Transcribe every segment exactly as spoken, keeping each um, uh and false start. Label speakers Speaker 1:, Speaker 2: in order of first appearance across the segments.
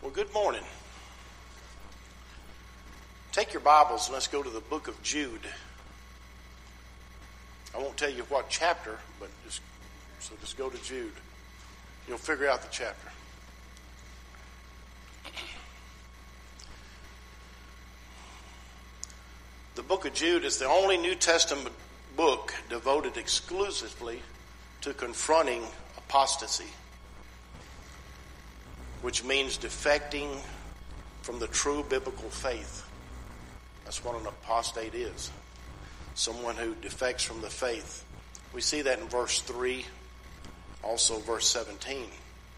Speaker 1: Well, good morning. Take your Bibles and let's go to the book of Jude. I won't tell you what chapter, but just so just go to Jude. You'll figure out the chapter. The book of Jude is the only New Testament book devoted exclusively to confronting apostasy, which means defecting from the true biblical faith. That's what an apostate is. Someone who defects from the faith. We see that in verse three, also verse seventeen,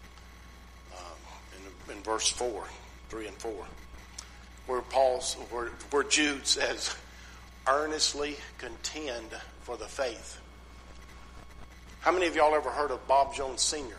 Speaker 1: um, in, in verse four, three and four, where Paul's, where, where Jude says, earnestly contend for the faith. How many of y'all ever heard of Bob Jones Senior?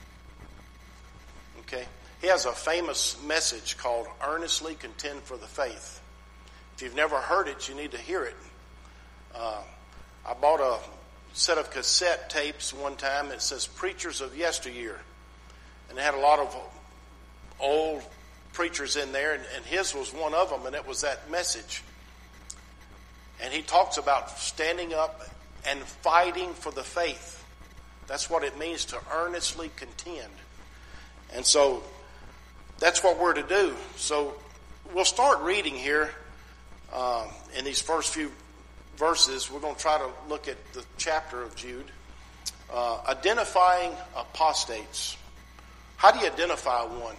Speaker 1: Okay. He has a famous message called Earnestly Contend for the Faith. If you've never heard it, you need to hear it. Uh, I bought a set of cassette tapes one time. It says Preachers of Yesteryear. And it had a lot of old preachers in there, and, and his was one of them, and it was that message. And he talks about standing up and fighting for the faith. That's what it means to earnestly contend. And so that's what we're to do. So we'll start reading here um, in these first few verses. We're going to try to look at the chapter of Jude. Uh, identifying apostates. How do you identify one?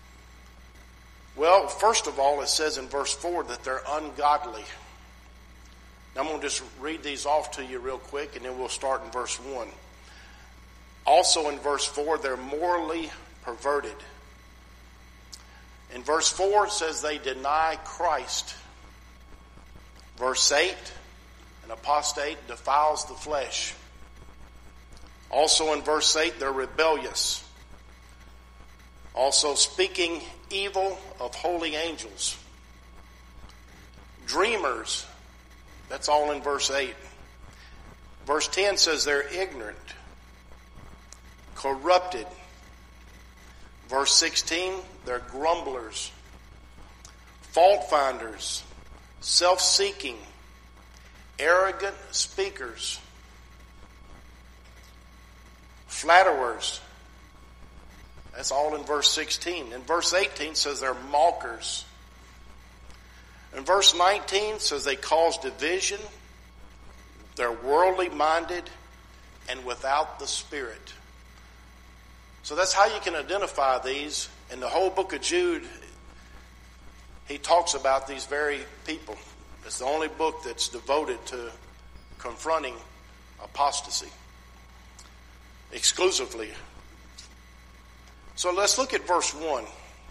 Speaker 1: Well, first of all, it says in verse four that they're ungodly. Now, I'm going to just read these off to you real quick, and then we'll start in verse one. Also in verse four, they're morally perverted. In verse four, it says they deny Christ. Verse eight, an apostate defiles the flesh. Also in verse eight, they're rebellious. Also speaking evil of holy angels. Dreamers. That's all in verse eight. Verse ten says they're ignorant, corrupted. Verse sixteen, they're grumblers, fault finders, self-seeking, arrogant speakers, flatterers. That's all in verse sixteen. And verse eighteen says they're mockers. And verse nineteen says they cause division, they're worldly minded, and without the Spirit. So that's how you can identify these. In the whole book of Jude, he talks about these very people. It's the only book that's devoted to confronting apostasy exclusively. So let's look at verse one.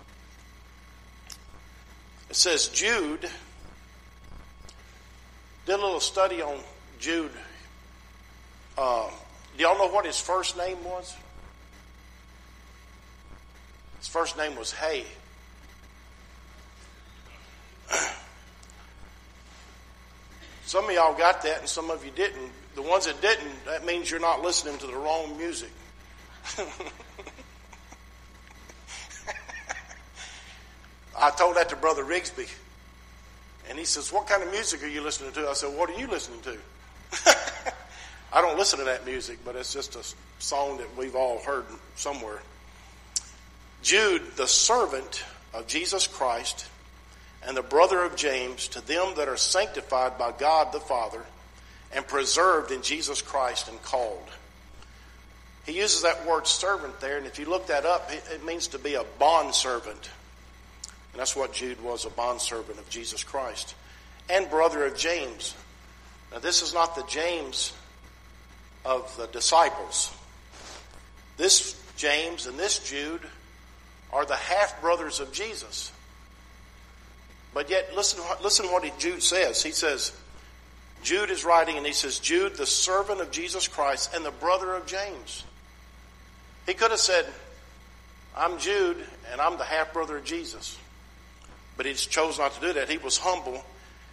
Speaker 1: It says Jude, did a little study on Jude. Uh, do y'all know what his first name was? His first name was Hay. Some of y'all got that and some of you didn't. The ones that didn't, that means you're not listening to the wrong music. I told that to Brother Rigsby. And he says, what kind of music are you listening to? I said, what are you listening to? I don't listen to that music, but it's just a song that we've all heard somewhere. Jude, the servant of Jesus Christ and the brother of James, to them that are sanctified by God the Father and preserved in Jesus Christ and called. He uses that word servant there, and if you look that up, it means to be a bondservant. And that's what Jude was, a bondservant of Jesus Christ. And brother of James. Now this is not the James of the disciples. This James and this Jude are the half-brothers of Jesus. But yet, listen, listen what he, Jude says. He says, Jude is writing and he says, Jude, the servant of Jesus Christ and the brother of James. He could have said, I'm Jude and I'm the half-brother of Jesus. But he chose not to do that. He was humble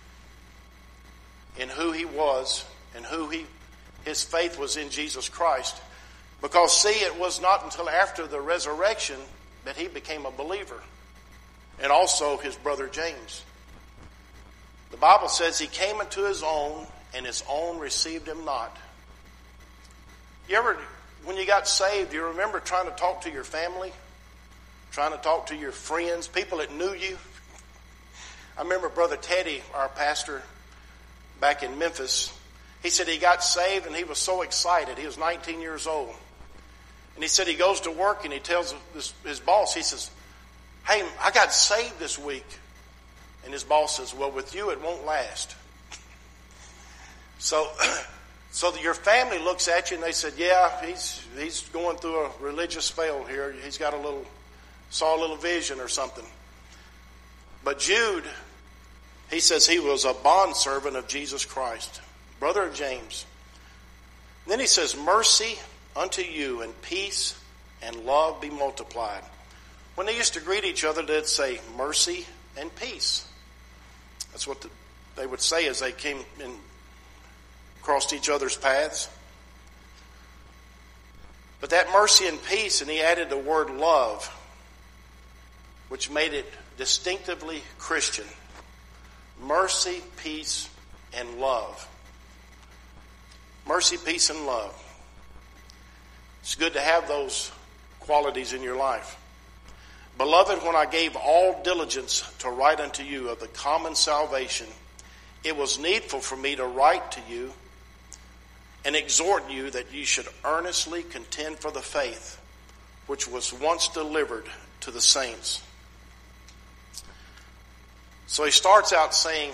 Speaker 1: in who he was and who he, his faith was in Jesus Christ. Because, see, it was not until after the resurrection that he became a believer. and also his brother James. The Bible says he came into his own, and his own received him not. You ever, when you got saved, you remember trying to talk to your family, trying to talk to your friends, people that knew you? I remember Brother Teddy, our pastor back in Memphis, he said he got saved and he was so excited. He was nineteen years old. And he said he goes to work and he tells his, his boss, he says, "Hey, I got saved this week." And his boss says, "Well, with you it won't last." So, so that your family looks at you and they said, "Yeah, he's he's going through a religious spell here. He's got a little, saw a little vision or something." But Jude, he says he was a bondservant of Jesus Christ, brother of James. And then he says, "Mercy unto you and peace and love be multiplied." When they used to greet each other, they'd say, "Mercy and peace." That's what the, they would say as they came and crossed each other's paths. But that mercy and peace, and he added the word love, which made it distinctively Christian. Mercy, peace, and love. Mercy, peace, and love. It's good to have those qualities in your life. "Beloved, when I gave all diligence to write unto you of the common salvation, it was needful for me to write to you and exhort you that you should earnestly contend for the faith which was once delivered to the saints." So he starts out saying,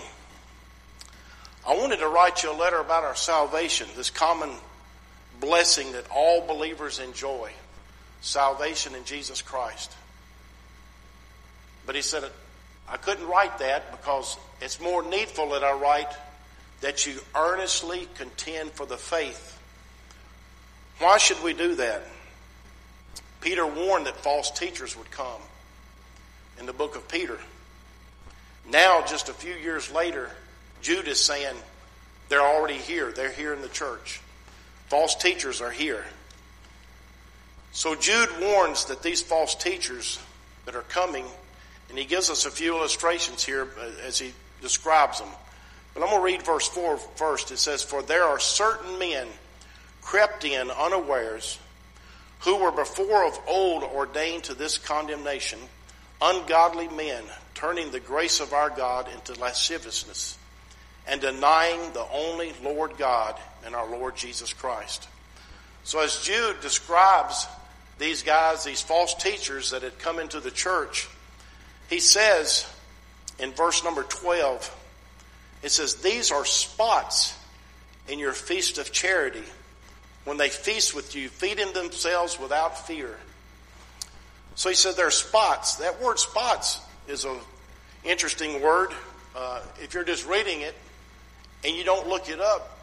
Speaker 1: "I wanted to write you a letter about our salvation, this common blessing that all believers enjoy, salvation in Jesus Christ." But he said, "I couldn't write that because it's more needful that I write that you earnestly contend for the faith." Why should we do that? Peter warned that false teachers would come in the book of Peter. Now, just a few years later, Jude is saying they're already here. They're here in the church. False teachers are here. So Jude warns that these false teachers that are coming, and he gives us a few illustrations here as he describes them. But I'm going to read verse four first. It says, "For there are certain men crept in unawares, who were before of old ordained to this condemnation, ungodly men, turning the grace of our God into lasciviousness, and denying the only Lord God and our Lord Jesus Christ." So as Jude describes these guys, these false teachers that had come into the church, he says in verse number twelve, it says, "These are spots in your feast of charity, when they feast with you, feeding themselves without fear." So he said they're spots. That word spots is an interesting word. Uh, if you're just reading it and you don't look it up,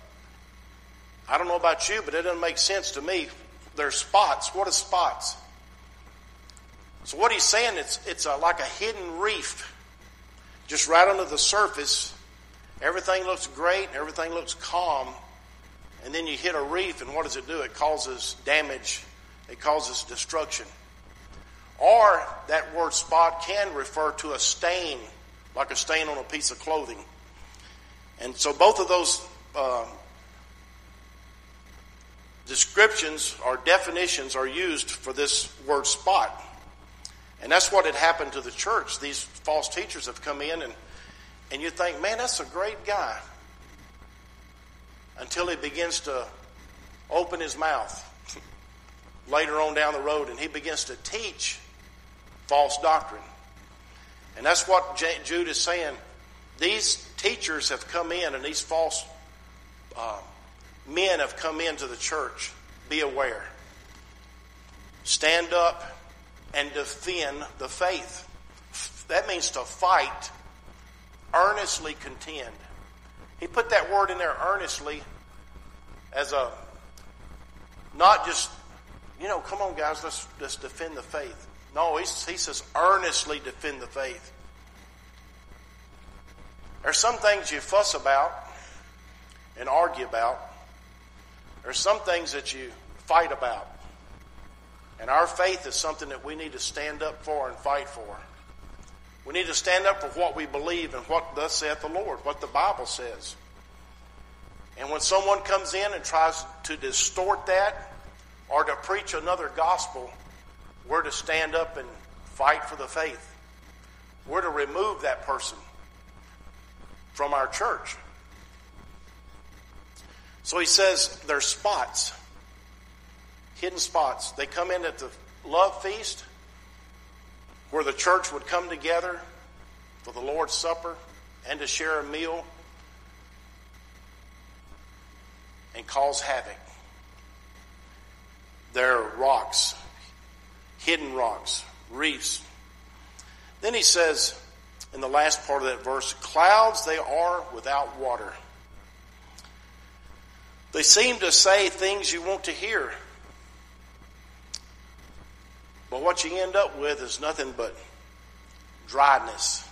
Speaker 1: I don't know about you, but it doesn't make sense to me. They're spots. What are spots? So what he's saying, it's it's a, like a hidden reef, just right under the surface. Everything looks great, everything looks calm, and then you hit a reef, and what does it do? It causes damage. It causes destruction. Or that word spot can refer to a stain, like a stain on a piece of clothing. And so both of those uh, descriptions or definitions are used for this word spot. And that's what had happened to the church. These false teachers have come in, and, and you think, man, that's a great guy. Until he begins to open his mouth later on down the road, and he begins to teach false doctrine. And that's what Jude is saying. These teachers have come in, and these false uh, men have come into the church. Be aware. Stand up and defend the faith. That means to fight, earnestly contend. He put that word in there, earnestly, as a, not just, you know, come on guys, let's, let's defend the faith. No, he, he says earnestly defend the faith. There's some things you fuss about and argue about. There's some things that you fight about. And our faith is something that we need to stand up for and fight for. We need to stand up for what we believe and what thus saith the Lord, what the Bible says. And when someone comes in and tries to distort that or to preach another gospel, we're to stand up and fight for the faith. We're to remove that person from our church. So he says there's spots, hidden spots. They come in at the love feast where the church would come together for the Lord's Supper and to share a meal and cause havoc. There are rocks, hidden rocks, reefs. Then he says in the last part of that verse, clouds they are without water. They seem to say things you want to hear. But what you end up with is nothing but dryness,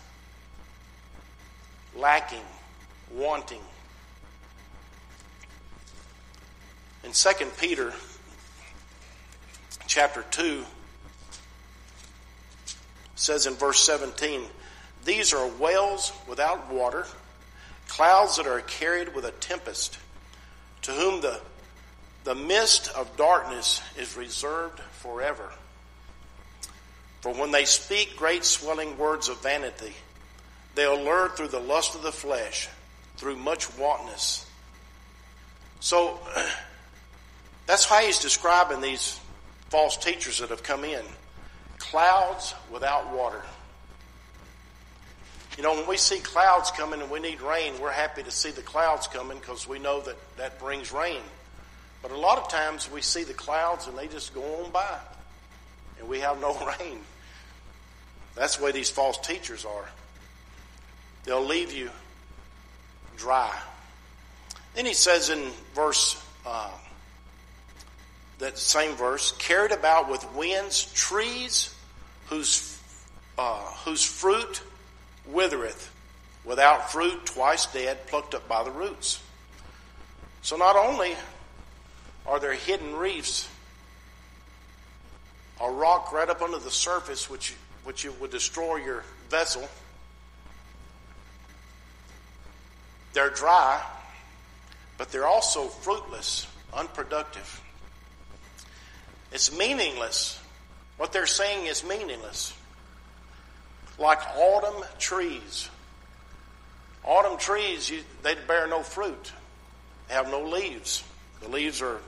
Speaker 1: lacking, wanting. In Second Peter chapter two, it says in verse seventeen, these are wells without water, clouds that are carried with a tempest, to whom the, the mist of darkness is reserved forever. For when they speak great swelling words of vanity, they allure through the lust of the flesh, through much wantonness. So, that's how he's describing these false teachers that have come in. Clouds without water. You know, when we see clouds coming and we need rain, we're happy to see the clouds coming because we know that that brings rain. But a lot of times we see the clouds and they just go on by and we have no rain. That's the way these false teachers are. They'll leave you dry. Then he says in verse, uh, that same verse, carried about with winds, trees whose uh, whose fruit withereth, without fruit, twice dead, plucked up by the roots. So not only are there hidden reefs, a rock right up under the surface which which would destroy your vessel. They're dry, but they're also fruitless, unproductive. It's meaningless. What they're saying is meaningless. Like autumn trees. Autumn trees, you, they bear no fruit. They have no leaves. The leaves are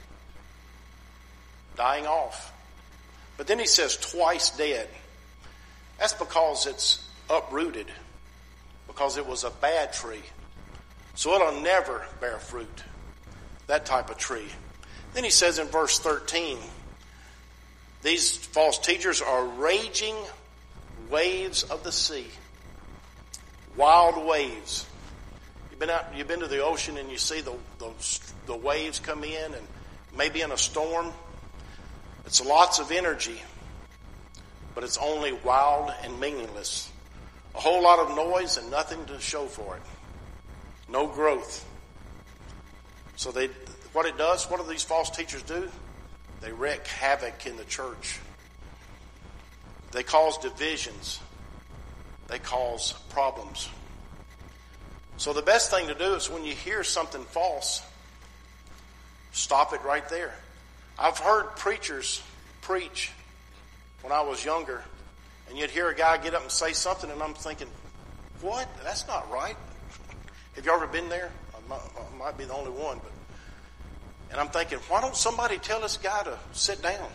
Speaker 1: dying off. But then he says twice dead. That's because it's uprooted. Because it was a bad tree. So it'll never bear fruit. That type of tree. Then he says in verse thirteen, these false teachers are raging waves of the sea. Wild waves. You've been out, you've been to the ocean and you see the, the, the waves come in and maybe in a storm. It's lots of energy, but it's only wild and meaningless. A whole lot of noise and nothing to show for it. No growth. So they, what it does, what do these false teachers do? They wreak havoc in the church. They cause divisions. They cause problems. So the best thing to do is when you hear something false, stop it right there. I've heard preachers preach when I was younger, and you'd hear a guy get up and say something, and I'm thinking, what? That's not right. Have you ever been there? I might, I might be the only one, but and I'm thinking, why don't somebody tell this guy to sit down?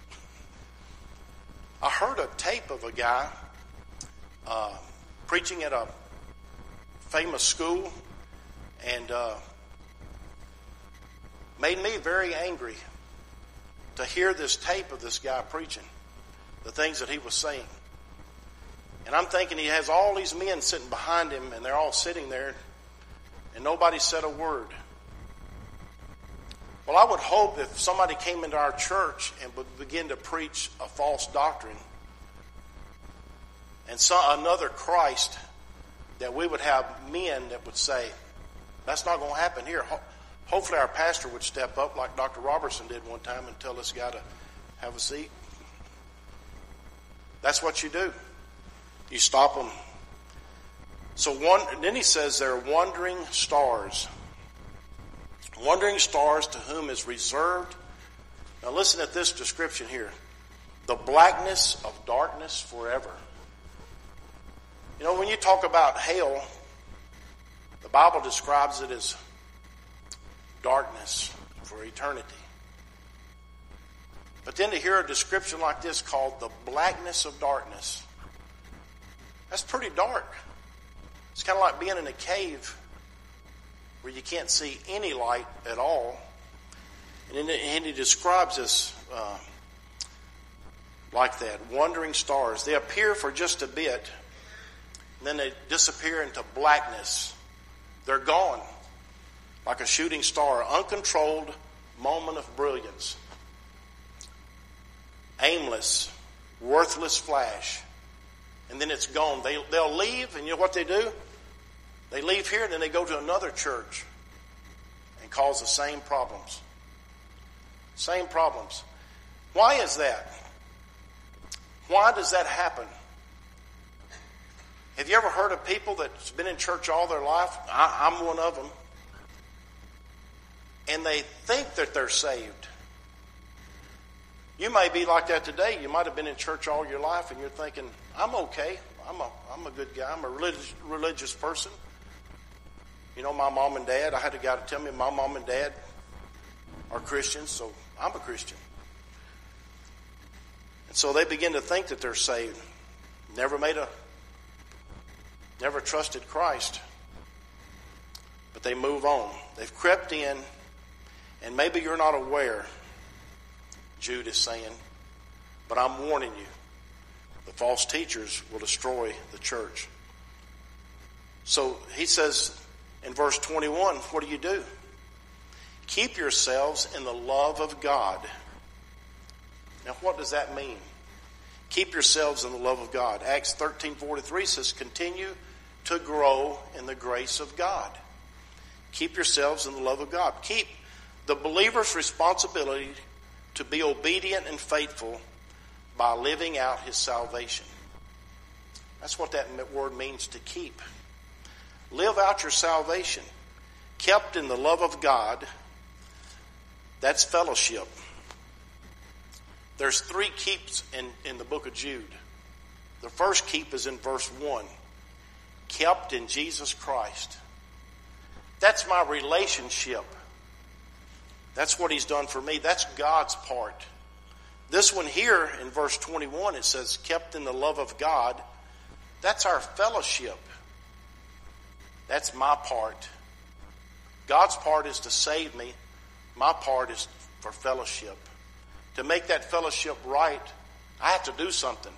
Speaker 1: I heard a tape of a guy uh, preaching at a famous school, and uh, made me very angry to hear this tape of this guy preaching, the things that he was saying. And I'm thinking he has all these men sitting behind him, and they're all sitting there, and nobody said a word. Well, I would hope if somebody came into our church and would begin to preach a false doctrine and saw another Christ, that we would have men that would say, that's not going to happen here. Ho- hopefully our pastor would step up like Doctor Robertson did one time and tell this guy to have a seat. That's what you do. You stop them. So one, then he says they're wandering stars. Wandering stars to whom is reserved. Now listen at this description here. The blackness of darkness forever. You know, when you talk about hell, the Bible describes it as darkness for eternity. But then to hear a description like this called the blackness of darkness, that's pretty dark. It's kind of like being in a cave where you can't see any light at all. And, then, and he describes this uh, like that, wandering stars. They appear for just a bit, and then they disappear into blackness. They're gone, like a shooting star, uncontrolled moment of brilliance. Aimless, worthless flash. And then it's gone. They, they'll leave, and you know what they do? They leave here, and then they go to another church and cause the same problems. Same problems. Why is that? Why does that happen? Have you ever heard of people that's been in church all their life? I, I'm one of them. And they think that they're saved. You may be like that today. You might have been in church all your life and you're thinking, I'm okay. I'm a, I'm a good guy. I'm a religious, religious person. You know, my mom and dad, I had a guy to tell me my mom and dad are Christians, so I'm a Christian. And so they begin to think that they're saved. Never made a, never trusted Christ. But they move on. They've crept in, and maybe you're not aware, Jude is saying, but I'm warning you. The false teachers will destroy the church. So he says in verse twenty-one, what do you do? Keep yourselves in the love of God. Now what does that mean? Keep yourselves in the love of God. Acts thirteen forty-three says, continue to grow in the grace of God. Keep yourselves in the love of God. Keep the believer's responsibility to be obedient and faithful by living out his salvation. That's what that word means, to keep. Live out your salvation. Kept in the love of God. That's fellowship. There's three keeps in, in the book of Jude. The first keep is in verse one. Kept in Jesus Christ. That's my relationship. That's what he's done for me. That's God's part. This one here in verse twenty-one, it says, kept in the love of God. That's our fellowship. That's my part. God's part is to save me. My part is for fellowship. To make that fellowship right, I have to do something.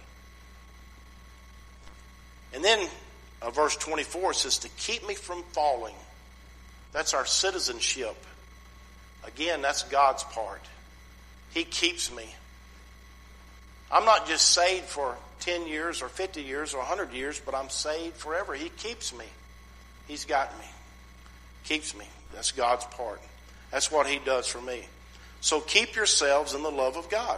Speaker 1: And then uh, verse twenty-four says, to keep me from falling. That's our citizenship. Again, that's God's part. He keeps me. I'm not just saved for ten years or fifty years or one hundred years, but I'm saved forever. He keeps me. He's got me. Keeps me. That's God's part. That's what he does for me. So keep yourselves in the love of God.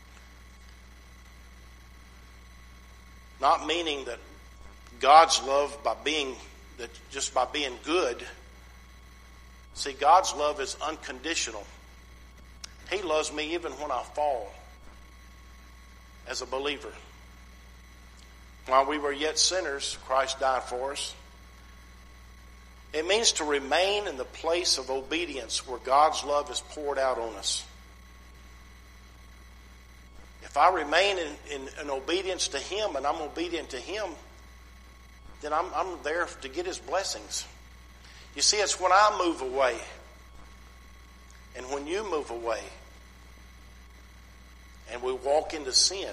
Speaker 1: Not meaning that God's love by being, that just by being good. See, God's love is unconditional. He loves me even when I fall as a believer. While we were yet sinners, Christ died for us. It means to remain in the place of obedience where God's love is poured out on us. If I remain in, in, in obedience to him and I'm obedient to him, then I'm, I'm there to get his blessings. You see, it's when I move away and when you move away and we walk into sin,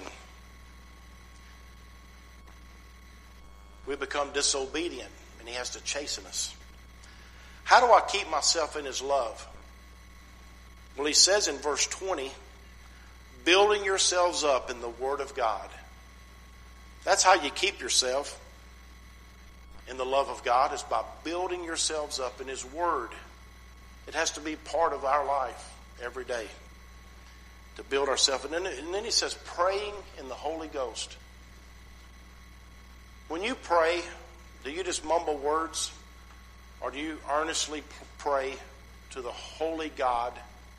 Speaker 1: we become disobedient and he has to chasten us. How do I keep myself in his love? Well, he says in verse twenty, building yourselves up in the Word of God. That's how you keep yourself in the love of God, is by building yourselves up in his Word. It has to be part of our life every day to build ourselves. And then, and then he says praying in the Holy Ghost. when you pray, do you just mumble words? Or do you earnestly pray to the holy God?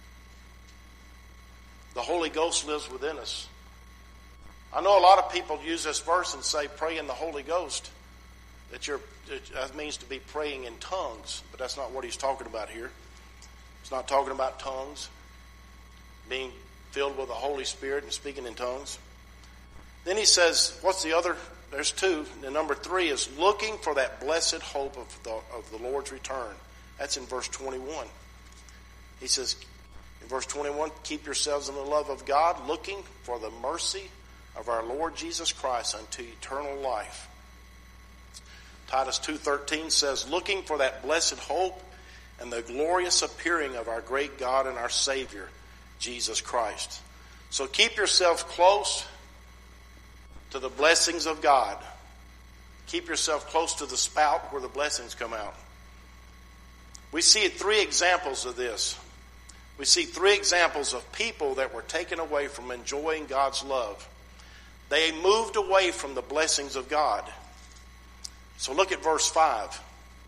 Speaker 1: The Holy Ghost lives within us. I know a lot of people use this verse and say, pray in the Holy Ghost. That, you're, that means to be praying in tongues. But that's not what he's talking about here. He's not talking about tongues. Being filled with the Holy Spirit and speaking in tongues. Then he says, what's the other? There's two. The number three is looking for that blessed hope of the, of the Lord's return. That's in verse twenty-one. He says, in verse twenty-one, keep yourselves in the love of God, looking for the mercy of our Lord Jesus Christ unto eternal life. Titus two thirteen says, looking for that blessed hope and the glorious appearing of our great God and our Savior, Jesus Christ. So keep yourself close to the blessings of God. Keep yourself close to the spout where the blessings come out. We see three examples of this. We see three examples of people that were taken away from enjoying God's love. They moved away from the blessings of God. So look at verse five.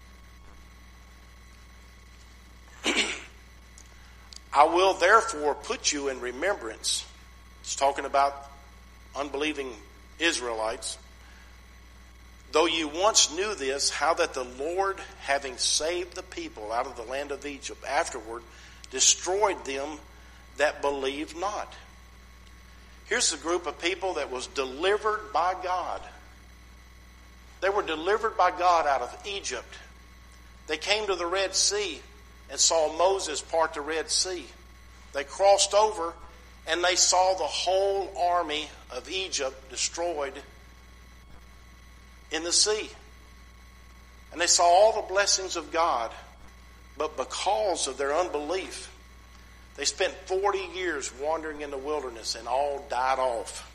Speaker 1: I will therefore put you in remembrance. It's talking about unbelieving Israelites. Though you once knew this, how that the Lord, having saved the people out of the land of Egypt, afterward destroyed them that believed not. Here's a group of people that was delivered by God. They were delivered by God out of Egypt. They came to the Red Sea and saw Moses part the Red Sea. They crossed over and they saw the whole army of Egypt destroyed in the sea. And they saw all the blessings of God. But because of their unbelief, they spent forty years wandering in the wilderness and all died off.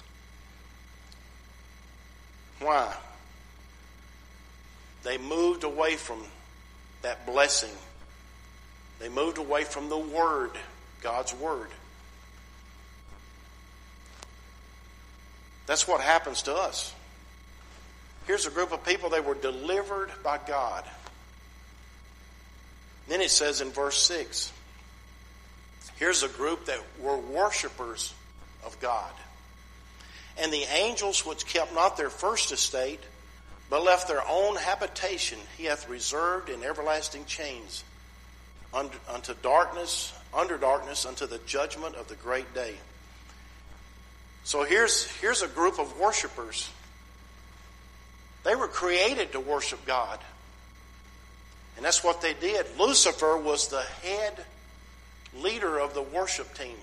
Speaker 1: Why? They moved away from that blessing. They moved away from the Word, God's Word. That's what happens to us. Here's a group of people, they were delivered by God. Then it says in verse six, here's a group that were worshipers of God. And the angels which kept not their first estate, but left their own habitation, he hath reserved in everlasting chains unto, unto darkness, under darkness, unto the judgment of the great day. So here's, here's a group of worshipers. They were created to worship God. And that's what they did. Lucifer was the head leader of the worship team.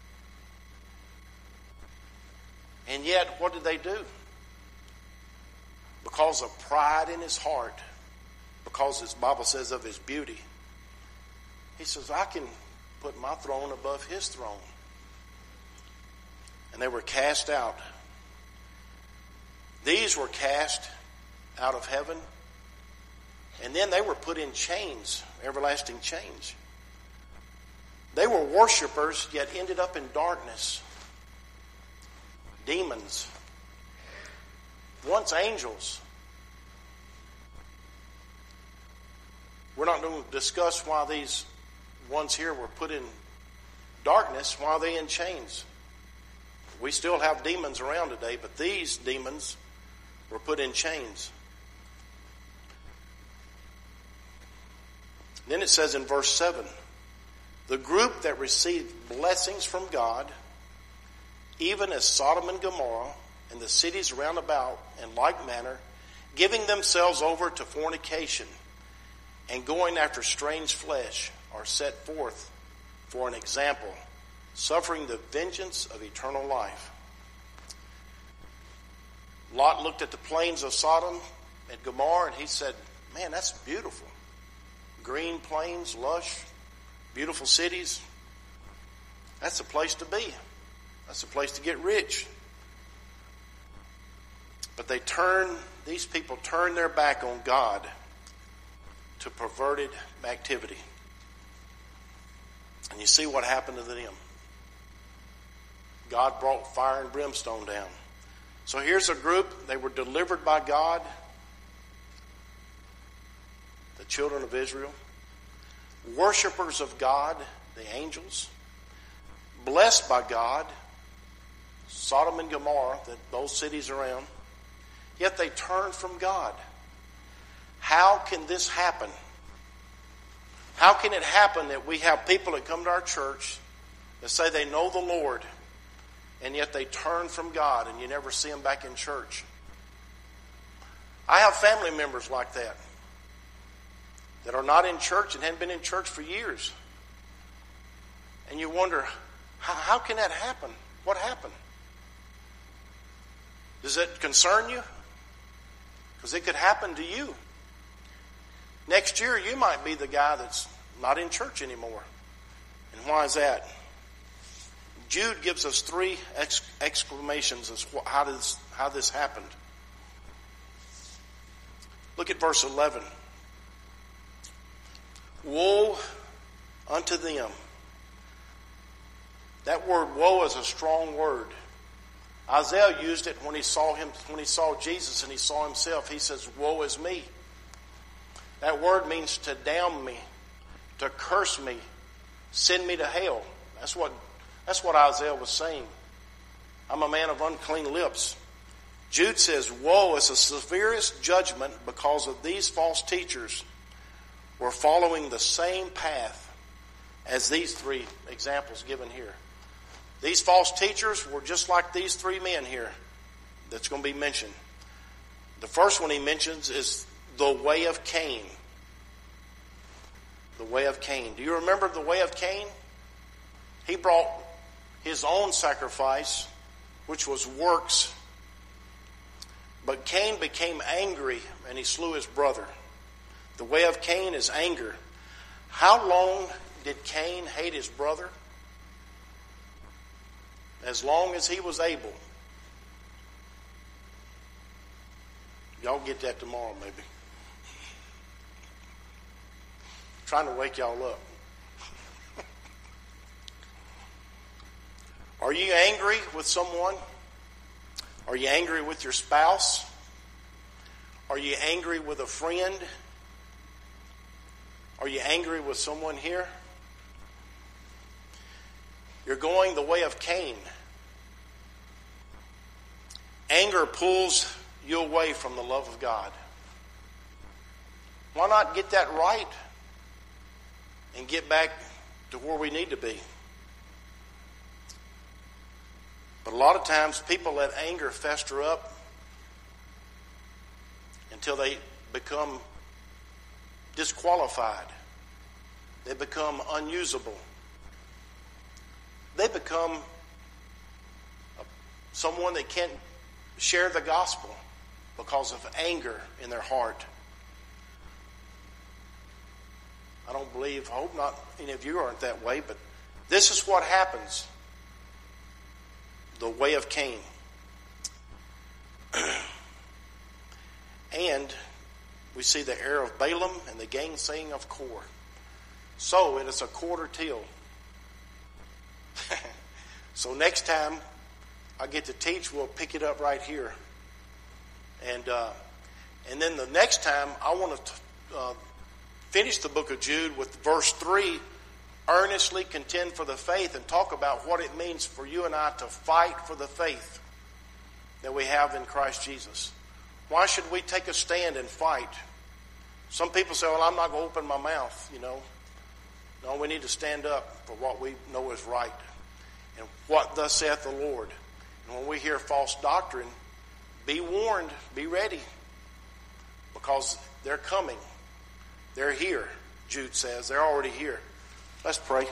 Speaker 1: And yet, what did they do? Because of pride in his heart, because his Bible says of his beauty, he says, I can put my throne above his throne. And they were cast out. These were cast out of heaven. And then they were put in chains, everlasting chains. They were worshipers, yet ended up in darkness. Demons. Once angels. We're not going to discuss why these ones here were put in darkness. Why are they in chains? We still have demons around today, but these demons were put in chains. Then it says in verse seven, the group that received blessings from God, even as Sodom and Gomorrah and the cities round about in like manner, giving themselves over to fornication and going after strange flesh, are set forth for an example, suffering the vengeance of eternal life. Lot looked at the plains of Sodom and Gomorrah and he said, man, that's beautiful. Green plains, lush, beautiful cities. That's a place to be. That's a place to get rich. But they turn, these people turn their back on God to perverted activity. And you see what happened to them. God brought fire and brimstone down. So here's a group, they were delivered by God. children of Israel, worshipers of God, the angels, blessed by God, Sodom and Gomorrah, that those cities around, yet they turned from God. How can this happen? How can it happen that we have people that come to our church that say they know the Lord, and yet they turn from God and you never see them back in church? I have family members like that, that are not in church and haven't been in church for years. And you wonder, how, how can that happen? What happened? Does it concern you? Because it could happen to you. Next year, you might be the guy that's not in church anymore. And why is that? Jude gives us three ex- exclamations as to how this, how this happened. Look at verse eleven. Woe unto them. That word woe is a strong word. Isaiah used it when he saw him, when he saw Jesus and he saw himself. He says, woe is me. That word means to damn me, to curse me, send me to hell. That's what, that's what Isaiah was saying. I'm a man of unclean lips. Jude says, woe is the severest judgment because of these false teachers were following the same path as these three examples given here. These false teachers were just like these three men here that's going to be mentioned. The first one he mentions is the way of Cain. The way of Cain. Do you remember the way of Cain? He brought his own sacrifice, which was works. But Cain became angry and he slew his brother. The way of Cain is anger. How long did Cain hate his brother? As long as he was able. Y'all get that tomorrow maybe. Trying to wake y'all up. Are you angry with someone? Are you angry with your spouse? Are you angry with a friend? Are you angry with someone here? You're going the way of Cain. Anger pulls you away from the love of God. Why not get that right and get back to where we need to be? But a lot of times people let anger fester up until they become disqualified. They become unusable. They become someone that can't share the gospel because of anger in their heart. I don't believe, I hope not any of you aren't that way, but this is what happens. The way of Cain. And we see the error of Balaam and the gainsaying of Kor. So it is a quarter till. So next time I get to teach, we'll pick it up right here. And uh, and then the next time I want to uh, finish the book of Jude with verse three. Earnestly contend for the faith, and talk about what it means for you and I to fight for the faith that we have in Christ Jesus. Why should we take a stand and fight? Some people say, well, I'm not going to open my mouth, you know. No, we need to stand up for what we know is right. And what thus saith the Lord. And when we hear false doctrine, be warned, be ready. Because they're coming. They're here, Jude says. They're already here. Let's pray.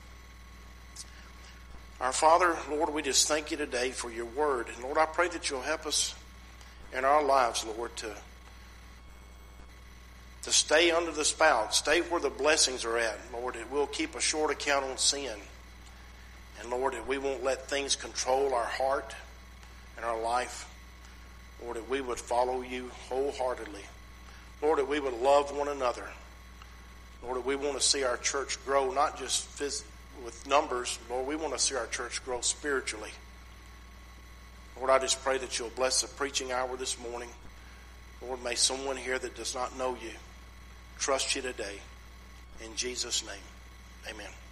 Speaker 1: Our Father, Lord, we just thank you today for your word. And Lord, I pray that you'll help us in our lives, Lord, to, to stay under the spout, stay where the blessings are at, Lord, that we'll keep a short account on sin. And Lord, that we won't let things control our heart and our life. Lord, that we would follow you wholeheartedly. Lord, that we would love one another. Lord, we want to see our church grow, not just phys- with numbers. Lord, we want to see our church grow spiritually. Lord, I just pray that you'll bless the preaching hour this morning. Lord, may someone here that does not know you trust you today. In Jesus' name, amen.